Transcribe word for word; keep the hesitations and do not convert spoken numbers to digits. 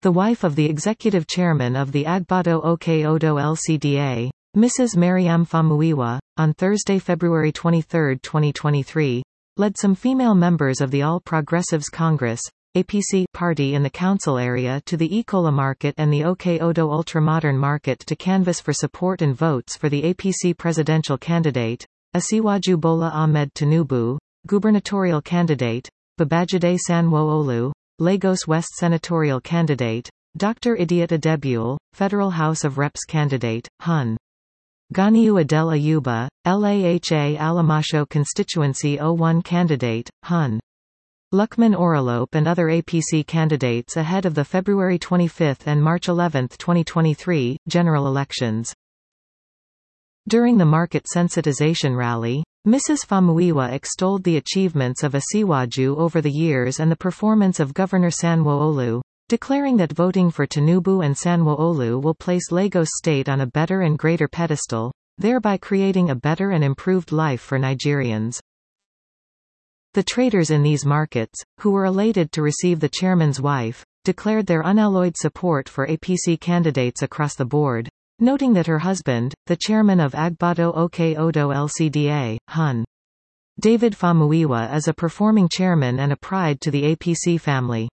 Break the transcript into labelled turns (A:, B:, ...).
A: The wife of the executive chairman of the Agbado Oke Odo L C D A, Missus Mariam Famuyiwa, on Thursday, February twenty-third, twenty twenty-three, led some female members of the All Progressives Congress (A P C) party in the council area to the Ikola market and the Oke Odo Ultramodern market to canvass for support and votes for the A P C presidential candidate, Asiwaju Bola Ahmed Tinubu, gubernatorial candidate, Babajide Sanwo-Olu, Lagos West senatorial candidate, Doctor Idiot Adebule, Federal House of Reps candidate, Hun. Ganiu Adel Ayuba, Laha Alamasho constituency oh one candidate, Hun. Lukman Oralope and other A P C candidates ahead of the February twenty-fifth and March eleventh twenty twenty-three, general elections. During the market sensitization rally, Missus Famuyiwa extolled the achievements of Asiwaju over the years and the performance of Governor Sanwo-Olu, declaring that voting for Tinubu and Sanwo-Olu will place Lagos State on a better and greater pedestal, thereby creating a better and improved life for Nigerians. The traders in these markets, who were elated to receive the chairman's wife, declared their unalloyed support for A P C candidates across the board, noting that her husband, the chairman of Agbado Oke Odo L C D A, Hun. David Famuyiwa, is a performing chairman and a pride to the A P C family.